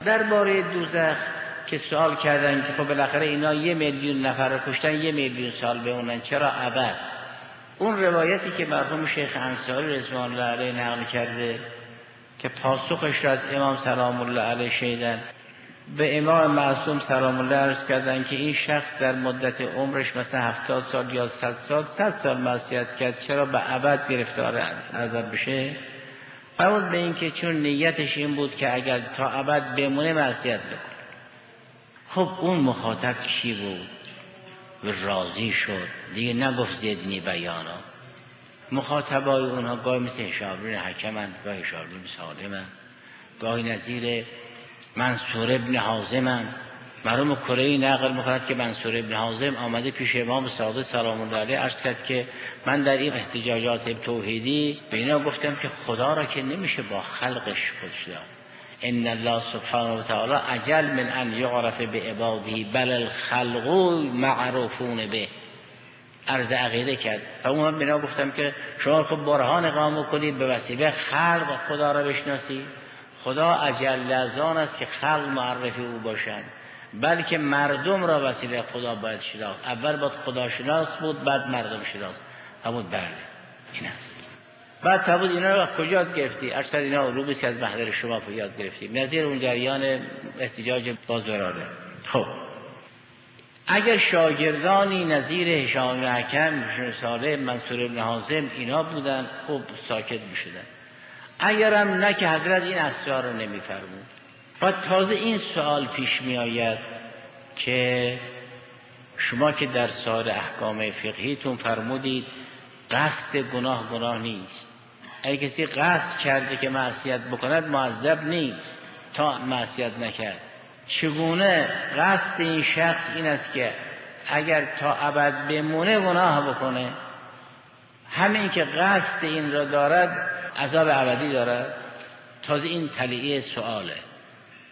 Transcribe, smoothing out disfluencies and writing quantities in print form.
درباره دوزخ که سوال کردن که خب بالاخره اینا 1,000,000 نفر رو کشتن 1,000,000 سال بمونن چرا ابد؟ اون روایتی که مرحوم شیخ انصاری رضوان الله علیه نقل کرده که پاسخش را از امام سلام الله علیه شنیدن، به امام معصوم سلام الله عرض کردن که این شخص در مدت عمرش مثلا 70 سال یا 100 سال معصیت کرد، چرا به ابد گرفتار عذاب بشه؟ فرمود به این که چون نیتش این بود که اگر تا ابد بمونه معصیت بکنه. خب اون مخاطب کی بود؟ و راضی شد دیگه، نگفت زدنی بیانا. مخاطبای اونها گاهی مثل هشام بن حکمن، گاهی هشام بن سالمن، گاهی نظیر منصور ابن حازمن. مرحوم کره‌ای نقل می‌کند که منصور ابن حازم آمده پیش امام صادق سلام الله علیه عرض کرد که من در این احتجاجات توحیدی به اینا گفتم که خدا را که نمیشه با خلقش خودش داد. ان الله سبحانه و تعالی اجل من ان یعرف بعباده بل الخلق معروفون به. عرض عقیده کرد. و اون بنا گفتم که شما خب برهان اقامه کنید به وسیله خلق خدا را بشناسید. خدا اجل از آن است که خلق معرفی او باشند، بلکه مردم را وسیله خدا باید شناخت. اول باید خدا شناس بود، بعد مردم شناس. همون بله این است. بعد فرمود اینا رو کجا گرفتی؟ ارشد اینا علومی که از محضر شما یاد گرفتیم، نظیر اون جریان احتجاج بازورانه. خب اگر شاگردانی نظیر هشام بن حکم، صالح، منصور بن حازم اینا بودن خب ساکت میشدن. اگرم نه که حضرت این اسرار رو نمیفرمود. بعد تازه این سوال پیش می آید که شما که در سایر احکام فقهیتون فرمودید قصد گناه نیست. اگه کسی قصد کرده که معصیت بکند معذب نیست تا معصیت نکرد. چگونه قصد این شخص این است که اگر تا ابد بمونه گناه بکنه؟ همین که قصد این را دارد عذاب ابدی دارد. تازه این تلیه سؤاله.